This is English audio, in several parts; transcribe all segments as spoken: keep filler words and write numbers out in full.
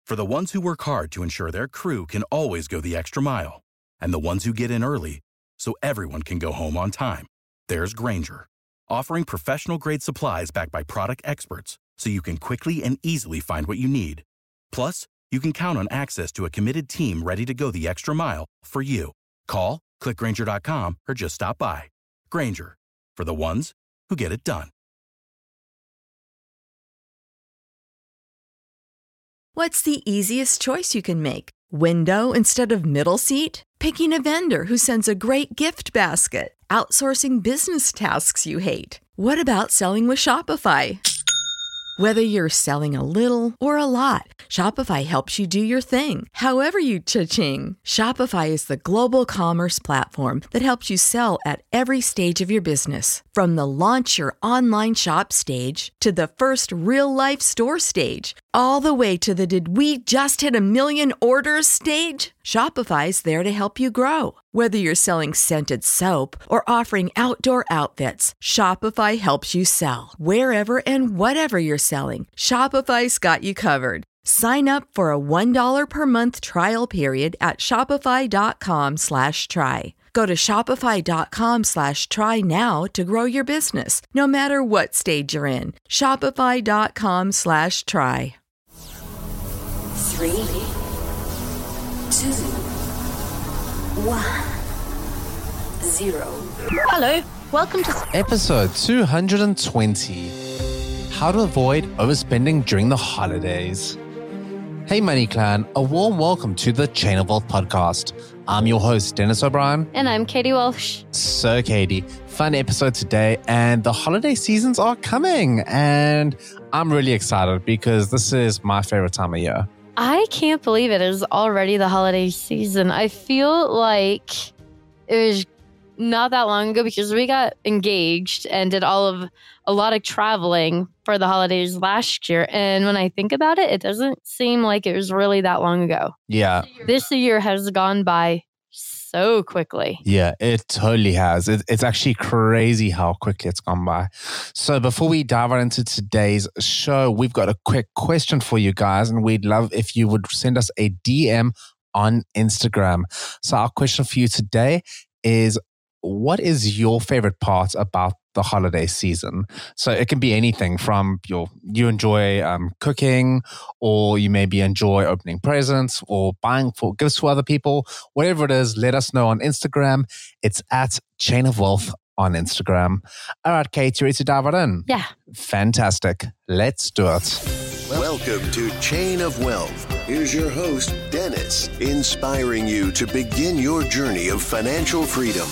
For the ones who work hard to ensure their crew can always go the extra mile, and the ones who get in early so everyone can go home on time, there's Grainger, offering professional-grade supplies backed by product experts so you can quickly and easily find what you need. Plus, you can count on access to a committed team ready to go the extra mile for you. Call, click Grainger dot com, or just stop by. Grainger, for the ones who get it done. What's the easiest choice you can make? Window instead of middle seat? Picking a vendor who sends a great gift basket? Outsourcing business tasks you hate? What about selling with Shopify? Whether you're selling a little or a lot, Shopify helps you do your thing, however you cha-ching. Shopify is the global commerce platform that helps you sell at every stage of your business. From the launch your online shop stage to the first real-life store stage, all the way to the did we just hit a million orders stage. Shopify's there to help you grow. Whether you're selling scented soap or offering outdoor outfits, Shopify helps you sell. Wherever and whatever you're selling, Shopify's got you covered. Sign up for a one dollar per month trial period at shopify.com slash try. Go to shopify.com slash try now to grow your business, no matter what stage you're in. Shopify.com slash try. Three, two, one, zero. Hello, welcome to episode two hundred twenty. How to avoid overspending during the holidays. Hey Money Clan, a warm welcome to the Chain of Wealth podcast. I'm your host, Dennis O'Brien. And I'm Katie Walsh. So Katie, fun episode today, and the holiday seasons are coming, and I'm really excited because this is my favorite time of year. I can't believe it is already the holiday season. I feel like it was not that long ago because we got engaged and did all of a lot of traveling for the holidays last year. And when I think about it, it doesn't seem like it was really that long ago. Yeah. This year has gone by so quickly. Yeah, it totally has. It, it's actually crazy how quickly it's gone by. So before we dive right into today's show, we've got a quick question for you guys, and we'd love if you would send us a D M on Instagram. So our question for you today is, what is your favorite part about the holiday season? So it can be anything from your you enjoy um, cooking, or you maybe enjoy opening presents or buying for gifts for other people. Whatever it is, let us know on Instagram. It's at Chain of Wealth on Instagram. All right, Kate, you ready to dive right in? Yeah. Fantastic. Let's do it. Welcome to Chain of Wealth. Here's your host, Dennis, inspiring you to begin your journey of financial freedom.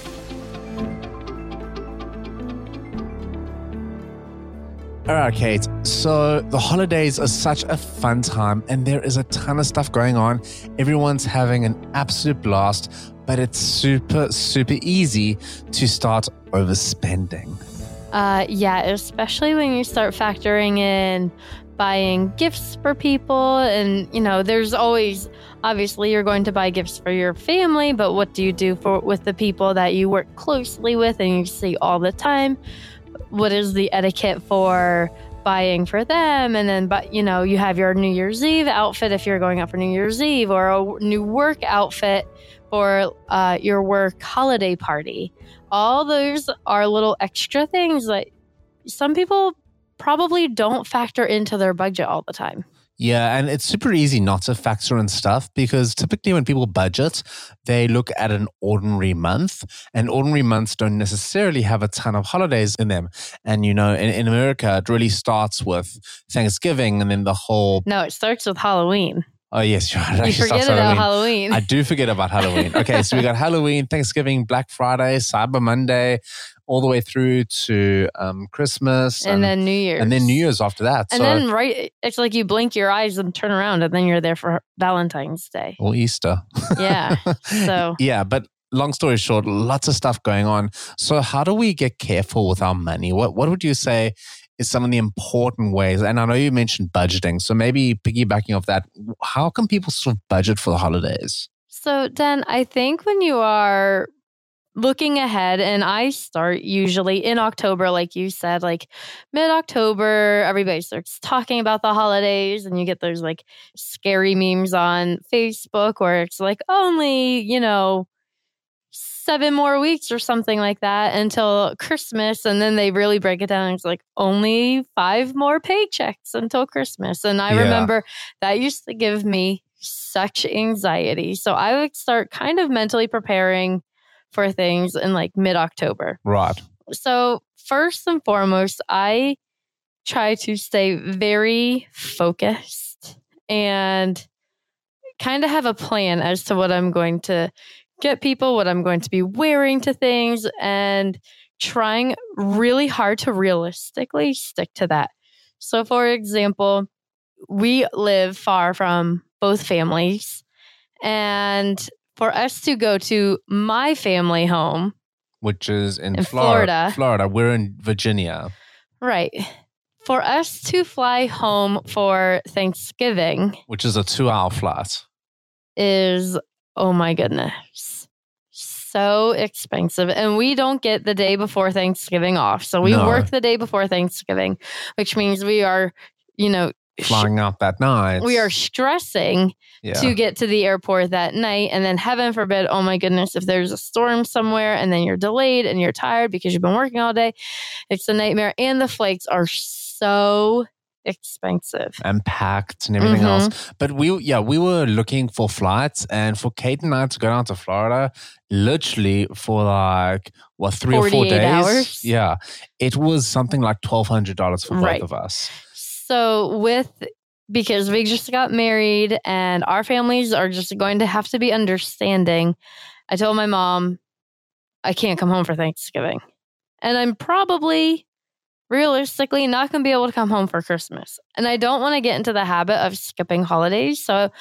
All right, Kate. So the holidays are such a fun time, and there is a ton of stuff going on. Everyone's having an absolute blast, but it's super, super easy to start overspending. Uh, yeah, especially when you start factoring in buying gifts for people. And, you know, there's always, obviously, you're going to buy gifts for your family, but what do you do for with the people that you work closely with and you see all the time? What is the etiquette for buying for them? And then, but you know, you have your New Year's Eve outfit if you're going out for New Year's Eve, or a new work outfit for uh, your work holiday party. All those are little extra things that some people probably don't factor into their budget all the time. Yeah, and it's super easy not to factor in stuff because typically when people budget, they look at an ordinary month, and ordinary months don't necessarily have a ton of holidays in them. And, you know, in, in America, it really starts with Thanksgiving and then the whole... No, it starts with Halloween. Oh, yes, you're right. You forget about Halloween. Halloween. I do forget about Halloween. Okay, so we got Halloween, Thanksgiving, Black Friday, Cyber Monday, all the way through to um, Christmas. And, and then New Year's. And then New Year's after that. And so, then, right, it's like you blink your eyes and turn around, and then you're there for Valentine's Day. Or Easter. Yeah, so. Yeah, but long story short, lots of stuff going on. So how do we get careful with our money? What What would you say is some of the important ways? And I know you mentioned budgeting, so maybe piggybacking off that, how can people sort of budget for the holidays? So, Dan, I think when you are looking ahead, and I start usually in October, like you said, like mid-October, everybody starts talking about the holidays, and you get those like scary memes on Facebook where it's like only, you know, seven more weeks or something like that until Christmas. And then they really break it down. And it's like only five more paychecks until Christmas. And I Yeah. remember that used to give me such anxiety. So I would start kind of mentally preparing for things in like mid-October. Right. So first and foremost, I try to stay very focused and kind of have a plan as to what I'm going to get people, what I'm going to be wearing to things, and trying really hard to realistically stick to that. So for example, we live far from both families, and for us to go to my family home, Which is in, In Florida. Florida. Florida. We're in Virginia. right, for us to fly home for Thanksgiving Which is a two-hour flight. is, oh my goodness, so expensive. And we don't get the day before Thanksgiving off. So we No. work the day before Thanksgiving, which means we are, you know, sh- Flying out that night. we are stressing yeah. to get to the airport that night. And then heaven forbid, oh my goodness, if there's a storm somewhere and then you're delayed and you're tired because you've been working all day, it's a nightmare. And the flights are so expensive. and packed and everything Mhm. else. But we, yeah, we were looking for flights, and for Kate and I to go down to Florida, literally for like what three or four forty-eight days. hours. Yeah, it was something like twelve hundred dollars for both Right. of us. So with, because we just got married and our families are just going to have to be understanding, I told my mom, I can't come home for Thanksgiving. And I'm probably realistically not going to be able to come home for Christmas. And I don't want to get into the habit of skipping holidays. So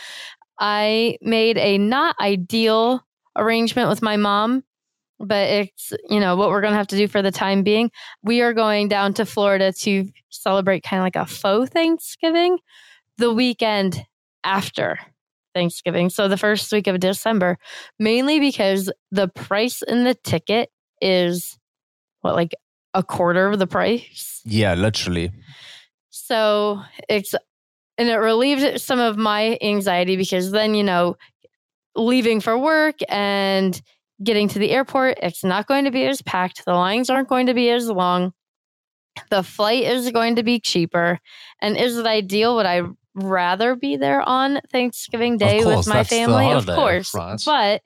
I made a not ideal arrangement with my mom, but it's, you know, what we're going to have to do for the time being. We are going down to Florida to celebrate kind of like a faux Thanksgiving the weekend after Thanksgiving. So the first week of December, mainly because the price in the ticket is what, like a quarter of the price. Yeah, literally. So it's, and it relieved some of my anxiety because then, you know, leaving for work and getting to the airport, it's not going to be as packed. The lines aren't going to be as long. The flight is going to be cheaper. And is it ideal? Would I rather be there on Thanksgiving Day course, with my that's the family? Of holiday, course. right? But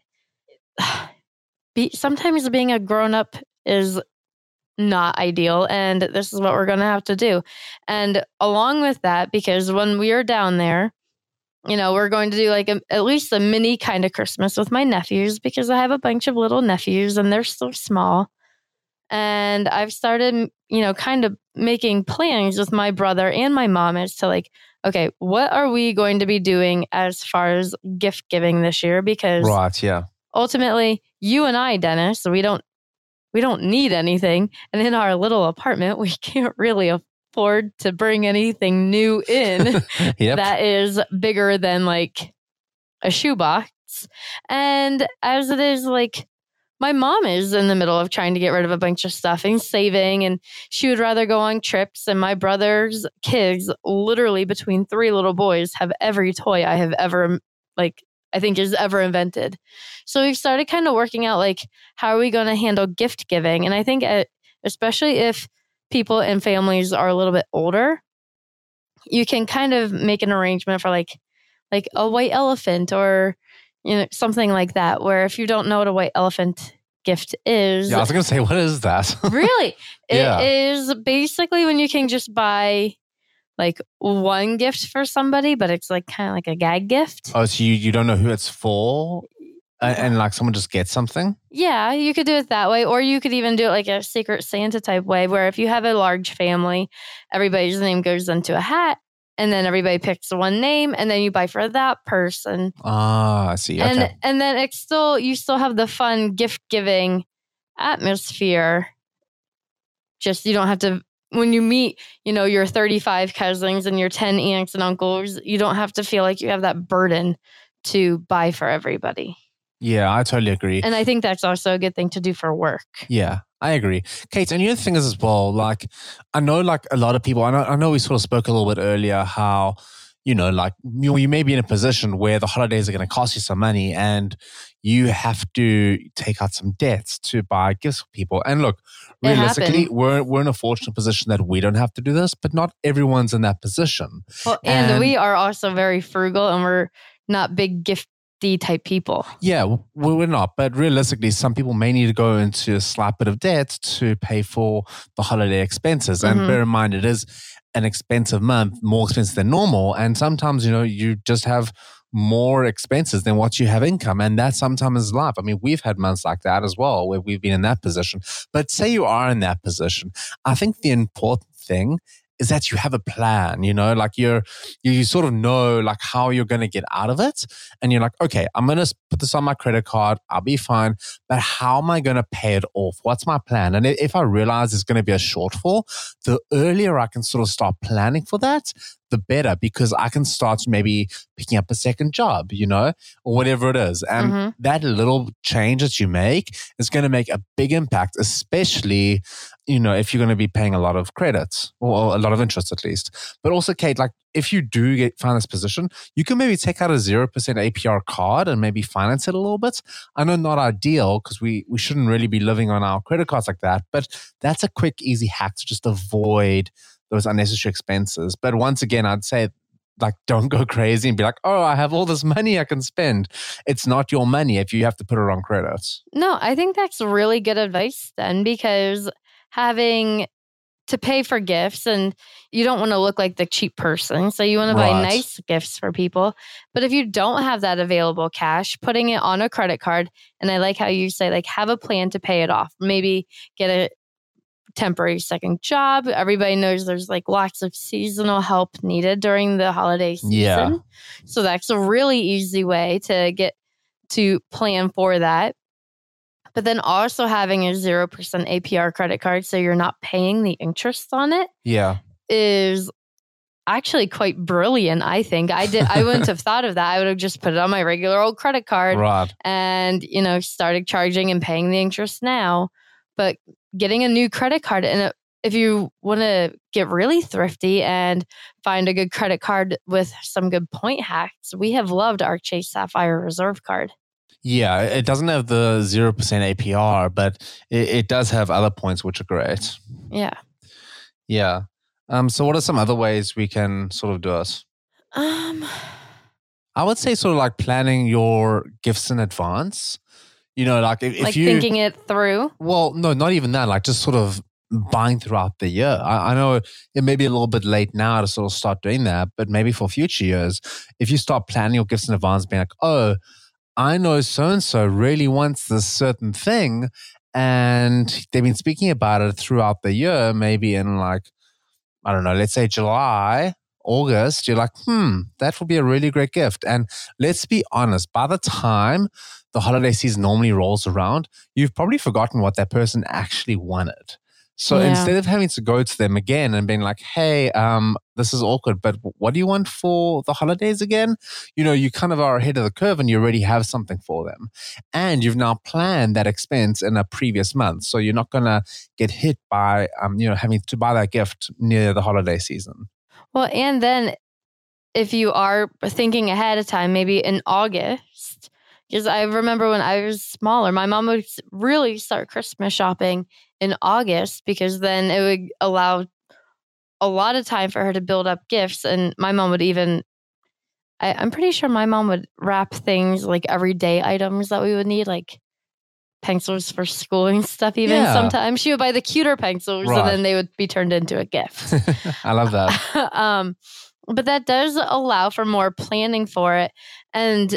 be, sometimes being a grown-up is not ideal, and this is what we're going to have to do. And along with that, because when we are down there, you know, we're going to do like a, at least a mini kind of Christmas with my nephews, because I have a bunch of little nephews and they're still small. And I've started, you know, kind of making plans with my brother and my mom as to like, okay, what are we going to be doing as far as gift giving this year? Because Right, yeah. ultimately, you and I, Dennis, we don't we don't need anything. And in our little apartment, we can't really afford to bring anything new in Yep. that is bigger than like a shoebox. And as it is, like, my mom is in the middle of trying to get rid of a bunch of stuff and saving, and she would rather go on trips. And my brother's kids, literally between three little boys, have every toy I have ever, like, I think is ever invented. So we've started kind of working out, like, how are we going to handle gift giving? And I think uh, especially if people and families are a little bit older, you can kind of make an arrangement for like, like a white elephant or, you know, something like that, where if you don't know what a white elephant gift is, Yeah, I was going to say, what is that? really, it Yeah. is basically when you can just buy like one gift for somebody, but it's like kind of like a gag gift. Oh, so you, you don't know who it's for? And, and like someone just gets something? Yeah, you could do it that way, or you could even do it like a Secret Santa type way, where if you have a large family, everybody's name goes into a hat, and then everybody picks one name, and then you buy for that person. Ah, I see. Okay. And and then it's still, you still have the fun gift giving atmosphere. Just, you don't have to, when you meet, you know, your thirty-five cousins and your ten aunts and uncles, you don't have to feel like you have that burden to buy for everybody. Yeah, I totally agree. And I think that's also a good thing to do for work. Yeah, I agree. Kate, and the other thing is as well, like, I know like a lot of people, I know, I know we sort of spoke a little bit earlier how, you know, like you, you may be in a position where the holidays are going to cost you some money and you have to take out some debts to buy gifts for people. And look, realistically, we're, we're in a fortunate position that we don't have to do this, but not everyone's in that position. Well, and, and we are also very frugal and we're not big gift type people. Yeah, we're not. But realistically, some people may need to go into a slight bit of debt to pay for the holiday expenses. And mm-hmm. bear in mind, it is an expensive month, more expensive than normal. And sometimes, you know, you just have more expenses than what you have income. And that sometimes is life. I mean, we've had months like that as well, where we've been in that position. But say you are in that position, I think the important thing is that you have a plan, you know, like you're, you, you sort of know like how you're going to get out of it. And you're like, okay, I'm going to put this on my credit card. I'll be fine. But how am I going to pay it off? What's my plan? And if I realize there's going to be a shortfall, the earlier I can sort of start planning for that, the better, because I can start maybe picking up a second job, you know, or whatever it is. And mm-hmm. that little change that you make is going to make a big impact, especially, you know, if you're going to be paying a lot of credits or a lot of interest at least. But also, Kate, like if you do get find this position, you can maybe take out a zero percent A P R card and maybe finance it a little bit. I know not ideal because we, we shouldn't really be living on our credit cards like that, but that's a quick, easy hack to just avoid those unnecessary expenses. But once again, I'd say like, don't go crazy and be like, oh, I have all this money I can spend. It's not your money if you have to put it on credit. No, I think that's really good advice then, because having to pay for gifts and you don't want to look like the cheap person. So you want to buy right. nice gifts for people. But if you don't have that available cash, putting it on a credit card, and I like how you say, like, have a plan to pay it off. Maybe get a temporary second job. Everybody knows there's like lots of seasonal help needed during the holiday season. Yeah. So that's a really easy way to get to plan for that. But then also having a zero percent A P R credit card so you're not paying the interest on it yeah. is actually quite brilliant, I think. I did. I wouldn't have thought of that. I would have just put it on my regular old credit card right. and, you know, started charging and paying the interest now. But getting a new credit card, and if you want to get really thrifty and find a good credit card with some good point hacks, we have loved our Chase Sapphire Reserve card. Yeah, it doesn't have the zero percent A P R, but it, it does have other points which are great. Yeah. Yeah. Um. So what are some other ways we can sort of do it? Um, I would say sort of like planning your gifts in advance. You know, like if, like if you... thinking it through? Well, no, not even that. Like just sort of buying throughout the year. I, I know it may be a little bit late now to sort of start doing that, but maybe for future years, if you start planning your gifts in advance, being like, oh, I know so-and-so really wants this certain thing, and they've been speaking about it throughout the year, maybe in like, I don't know, let's say July, August, you're like, hmm, that would be a really great gift. And let's be honest, by the time the holiday season normally rolls around, you've probably forgotten what that person actually wanted. So yeah. instead of having to go to them again and being like, hey, um, this is awkward, but what do you want for the holidays again? You know, you kind of are ahead of the curve and you already have something for them. And you've now planned that expense in a previous month. So you're not going to get hit by, um, you know, having to buy that gift near the holiday season. Well, and then if you are thinking ahead of time, maybe in August, because I remember when I was smaller, my mom would really start Christmas shopping in August because then it would allow a lot of time for her to build up gifts. And my mom would even, I, I'm pretty sure my mom would wrap things like everyday items that we would need, like pencils for school and stuff. Even yeah. sometimes she would buy the cuter pencils right. and then they would be turned into a gift. I love that. um, but that does allow for more planning for it. And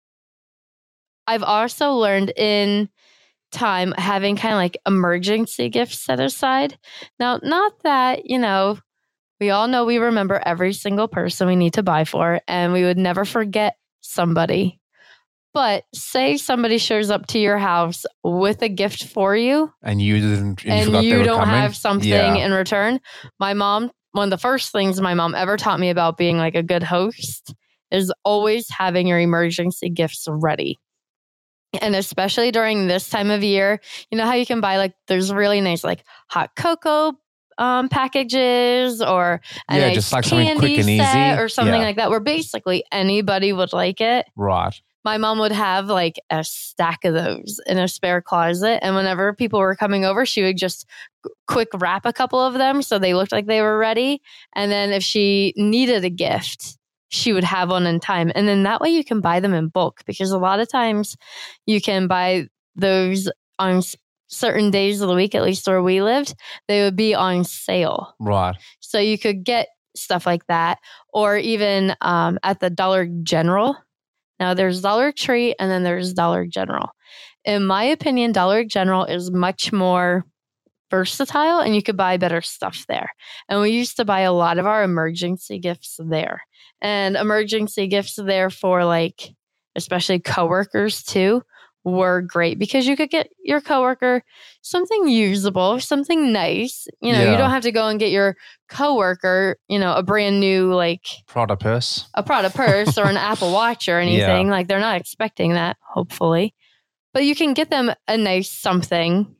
I've also learned in time having kind of like emergency gifts set aside. Now, not that, you know, we all know we remember every single person we need to buy for, and we would never forget somebody. But say somebody shows up to your house with a gift for you, and you didn't, and you, you don't coming. have something yeah. in return. My mom, one of the first things my mom ever taught me about being like a good host is always having your emergency gifts ready. And especially during this time of year, you know how you can buy like, there's really nice like hot cocoa um, packages or a yeah, nice just like something quick candy and set easy. or something Yeah. like that, where basically anybody would like it. Right. My mom would have like a stack of those in a spare closet. And whenever people were coming over, she would just quick wrap a couple of them so they looked like they were ready. And then if she needed a gift, she would have one in time. And then that way you can buy them in bulk, because a lot of times you can buy those on certain days of the week, at least where we lived, they would be on sale. Right. So you could get stuff like that, or even um, at the Dollar General. Now there's Dollar Tree and then there's Dollar General. In my opinion, Dollar General is much more versatile and you could buy better stuff there. And we used to buy a lot of our emergency gifts there. And emergency gifts there for like, especially coworkers too, were great, because you could get your coworker something usable, something nice. You know, Yeah. you don't have to go and get your coworker, you know, a brand new like Prada purse. a Prada purse or an Apple Watch or anything. Like they're not expecting that, hopefully. But you can get them a nice something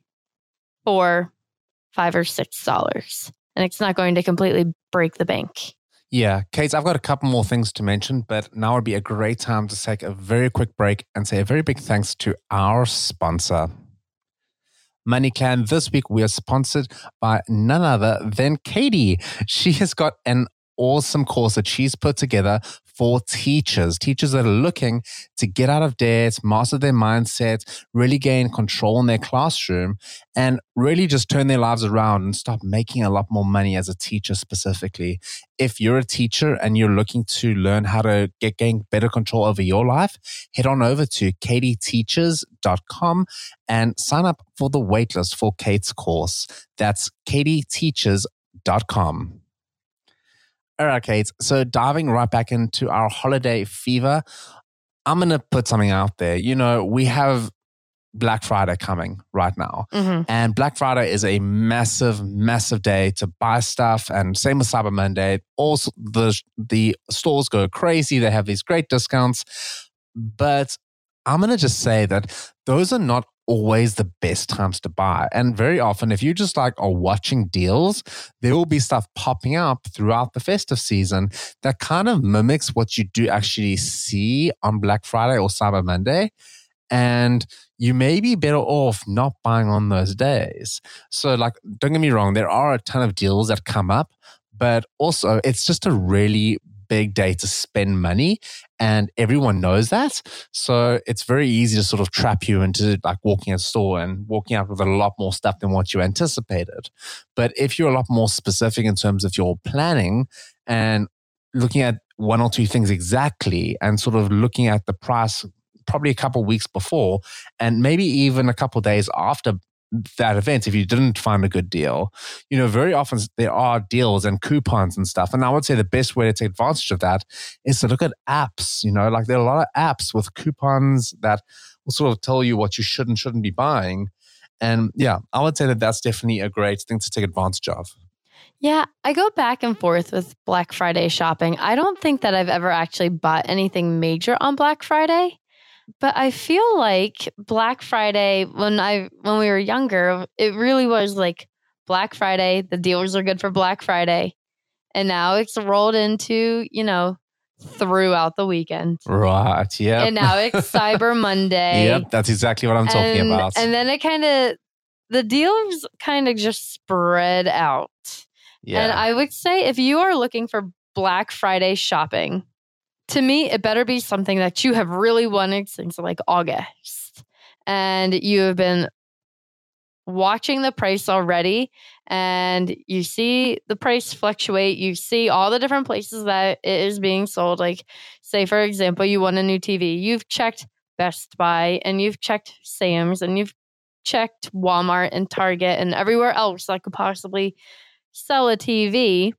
for five or six dollars, and it's not going to completely break the bank. Yeah, Kate, I've got a couple more things to mention, but now would be a great time to take a very quick break and say a very big thanks to our sponsor. MoneyClan, this week we are sponsored by none other than Katie. She has got an awesome course that she's put together for teachers, teachers that are looking to get out of debt, master their mindset, really gain control in their classroom, and really just turn their lives around and start making a lot more money as a teacher specifically. If you're a teacher and you're looking to learn how to get gain better control over your life, head on over to katie teachers dot com and sign up for the waitlist for Kate's course. That's katie teachers dot com. All right, Kate. So diving right back into our holiday fever, I'm going to put something out there. You know, we have Black Friday coming right now. Mm-hmm. And Black Friday is a massive, massive day to buy stuff. And same with Cyber Monday. Also, the, the stores go crazy. They have these great discounts. But I'm going to just say that those are not always the best times to buy. And very often, if you just like are watching deals, there will be stuff popping up throughout the festive season that kind of mimics what you do actually see on Black Friday or Cyber Monday. And you may be better off not buying on those days. So like, don't get me wrong, there are a ton of deals that come up, but also it's just a really big day to spend money, and everyone knows that. So it's very easy to sort of trap you into like walking in a store and walking out with a lot more stuff than what you anticipated. But if you're a lot more specific in terms of your planning and looking at one or two things exactly and sort of looking at the price probably a couple of weeks before and maybe even a couple of days after that event, if you didn't find a good deal, you know, very often there are deals and coupons and stuff. And I would say the best way to take advantage of that is to look at apps. You know, like there are a lot of apps with coupons that will sort of tell you what you should and shouldn't be buying. And yeah, I would say that that's definitely a great thing to take advantage of. Yeah, I go back and forth with Black Friday shopping. I don't think that I've ever actually bought anything major on Black Friday. But I feel like Black Friday, when I when we were younger, it really was like Black Friday. The deals are good for Black Friday. And now it's rolled into, you know, throughout the weekend. Right, yeah. And now it's Cyber Monday. Yep, that's exactly what I'm talking and, about. And then it kind of, the deals kind of just spread out. Yeah. And I would say if you are looking for Black Friday shopping, to me, it better be something that you have really wanted since like August. And you have been watching the price already and you see the price fluctuate. You see all the different places that it is being sold. Like, say, for example, you want a new T V. You've checked Best Buy and you've checked Sam's and you've checked Walmart and Target and everywhere else that could possibly sell a T V.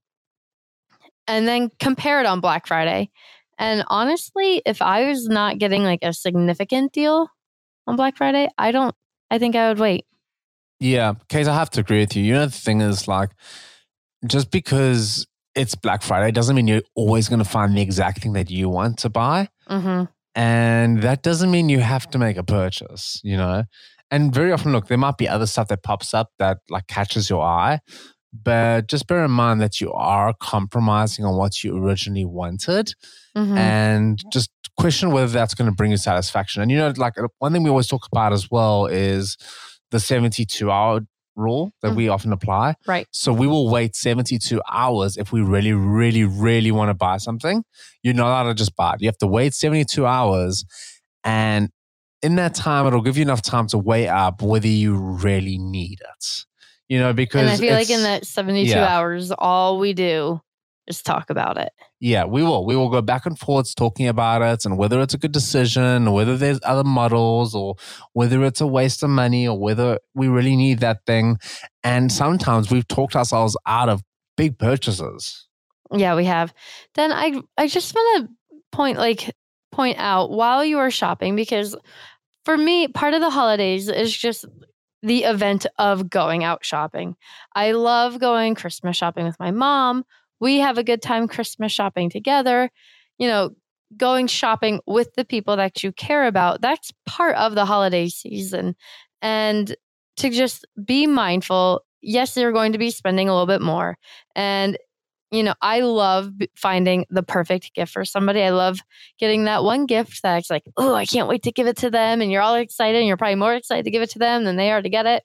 And then compare it on Black Friday. And honestly, if I was not getting like a significant deal on Black Friday, I don't, I think I would wait. Yeah, Kate, I have to agree with you. You know, the thing is like, just because it's Black Friday doesn't mean you're always going to find the exact thing that you want to buy. Mm-hmm. And that doesn't mean you have to make a purchase, you know? And very often, look, there might be other stuff that pops up that like catches your eye, but just bear in mind that you are compromising on what you originally wanted, mm-hmm. and just question whether that's going to bring you satisfaction. And you know, like one thing we always talk about as well is the seventy-two hour rule that mm-hmm. we often apply. Right. So we will wait seventy-two hours if we really, really, really want to buy something. You're not allowed to just buy it. You have to wait seventy-two hours, and in that time, it'll give you enough time to weigh up whether you really need it. You know, because and I feel like in that seventy-two yeah. hours, all we do is talk about it. Yeah, we will. We will go back and forth talking about it and whether it's a good decision, or whether there's other models, or whether it's a waste of money, or whether we really need that thing. And sometimes we've talked ourselves out of big purchases. Yeah, we have. Then I I just want to point like point out while you are shopping, because for me, part of the holidays is just the event of going out shopping. I love going Christmas shopping with my mom. We have a good time Christmas shopping together. You know, going shopping with the people that you care about, that's part of the holiday season. And to just be mindful, yes, you're going to be spending a little bit more. And you know, I love finding the perfect gift for somebody. I love getting that one gift that's like, oh, I can't wait to give it to them. And you're all excited, and you're probably more excited to give it to them than they are to get it.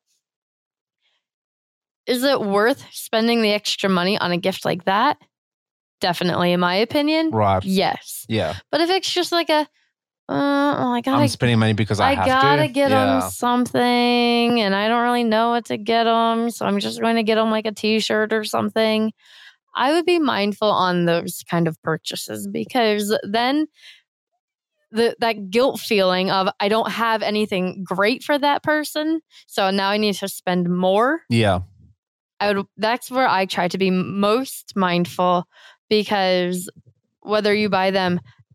Is it worth spending the extra money on a gift like that? Definitely, in my opinion. Right. Yes. Yeah. But if it's just like a, uh, oh, I gotta, I'm spending money because I, I have gotta to. get yeah. them something, and I don't really know what to get them, so I'm just going to get them like a t-shirt or something. I would be mindful on those kind of purchases, because then the that guilt feeling of I don't have anything great for that person, so now I need to spend more. Yeah. I would. That's where I try to be most mindful, because whether you buy them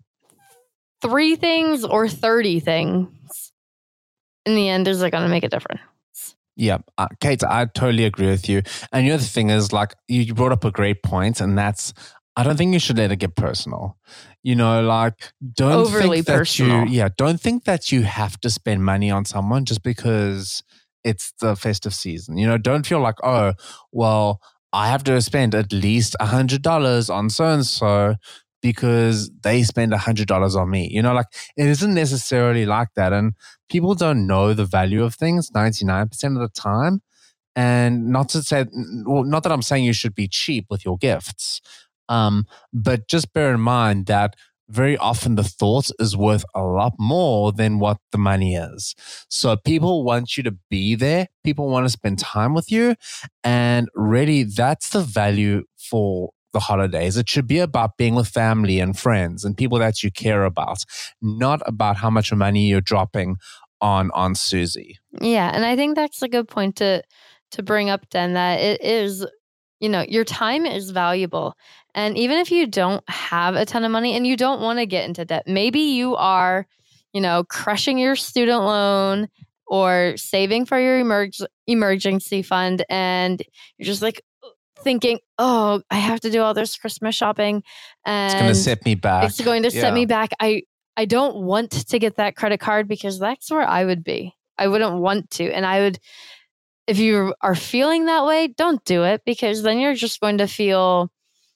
three things or thirty things, in the end, is it going to make a difference? Yeah, uh, Kate, I totally agree with you. And the other thing is, like, you brought up a great point, and that's, I don't think you should let it get personal. You know, like, don't overly think that personal. you, yeah, don't think that you have to spend money on someone just because it's the festive season. You know, don't feel like, oh, well, I have to spend at least a hundred dollars on so and so because they spend a hundred dollars on me. You know, like, it isn't necessarily like that. And people don't know the value of things ninety-nine percent of the time. And not to say, well, not that I'm saying you should be cheap with your gifts, um, but just bear in mind that very often the thought is worth a lot more than what the money is. So people want you to be there. People want to spend time with you. And really, that's the value for the holidays. It should be about being with family and friends and people that you care about, not about how much money you're dropping on on Susie. Yeah, and I think that's a good point to to bring up, Den, that it is, you know, your time is valuable. And even if you don't have a ton of money and you don't want to get into debt, maybe you are, you know, crushing your student loan or saving for your emerg- emergency fund, and you're just like thinking, oh, I have to do all this Christmas shopping, and it's going to set me back. It's going to yeah. set me back. I, I don't want to get that credit card, because that's where I would be. I wouldn't want to. And I would, if you are feeling that way, don't do it, because then you're just going to feel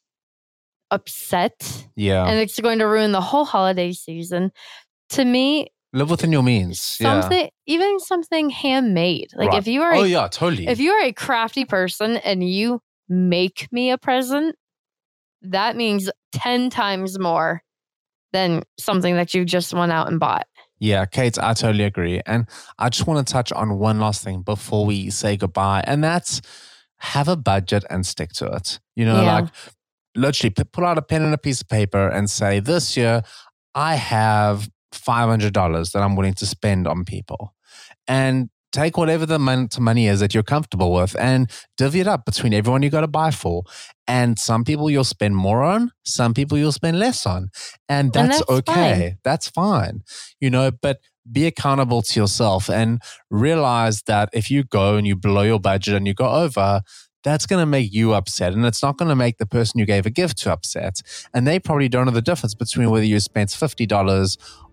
upset. Yeah. And it's going to ruin the whole holiday season. To me, live within your means. Something, yeah. even something handmade. Like right. if you are, oh a, yeah, totally. If you are a crafty person and you make me a present, that means ten times more than something that you just went out and bought. Yeah, Kate, I totally agree. And I just want to touch on one last thing before we say goodbye. And that's have a budget and stick to it. You know, yeah. like literally pull out a pen and a piece of paper and say, this year I have five hundred dollars that I'm willing to spend on people. And take whatever the money is that you're comfortable with and divvy it up between everyone you got to buy for. And some people you'll spend more on, some people you'll spend less on. And that's, and that's okay. Fine. That's fine. You know, but be accountable to yourself and realize that if you go and you blow your budget and you go over, that's going to make you upset. And it's not going to make the person you gave a gift to upset. And they probably don't know the difference between whether you spent fifty dollars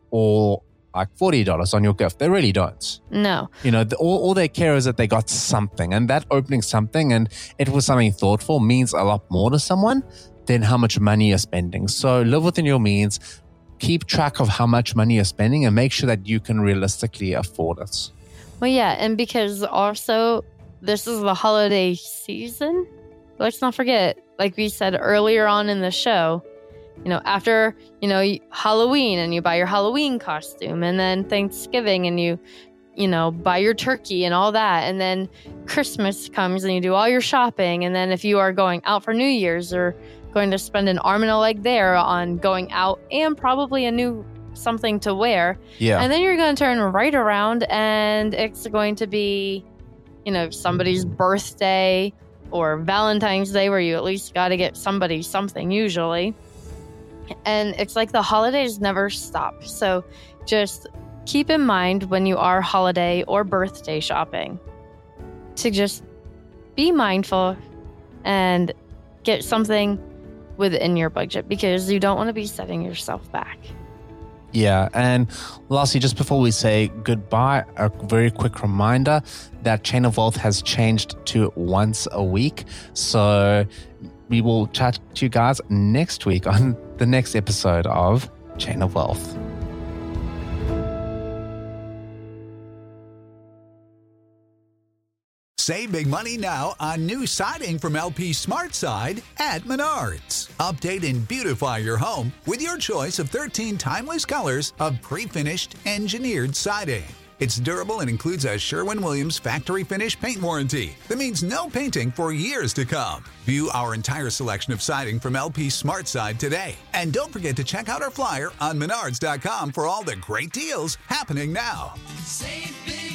all like forty dollars on your gift. They really don't. No. You know, the, all, all they care is that they got something, and that opening something and it was something thoughtful means a lot more to someone than how much money you're spending. So live within your means, keep track of how much money you're spending, and make sure that you can realistically afford it. Well, yeah, and because also this is the holiday season, let's not forget, like we said earlier on in the show, you know, after, you know, Halloween and you buy your Halloween costume, and then Thanksgiving and you, you know, buy your turkey and all that. And then Christmas comes and you do all your shopping. And then if you are going out for New Year's or going to spend an arm and a leg there on going out and probably a new something to wear. Yeah. And then you're going to turn right around and it's going to be, you know, somebody's birthday or Valentine's Day, where you at least got to get somebody something usually. And it's like the holidays never stop. So just keep in mind when you are holiday or birthday shopping to just be mindful and get something within your budget, because you don't want to be setting yourself back. Yeah, and lastly, just before we say goodbye, a very quick reminder that Chain of Wealth has changed to once a week. So we will chat to you guys next week on the next episode of Chain of Wealth. Save big money now on new siding from L P SmartSide at Menards. Update and beautify your home with your choice of thirteen timeless colors of pre-finished engineered siding. It's durable and includes a Sherwin-Williams factory finish paint warranty that means no painting for years to come. View our entire selection of siding from L P SmartSide today. And don't forget to check out our flyer on menards dot com for all the great deals happening now. Save big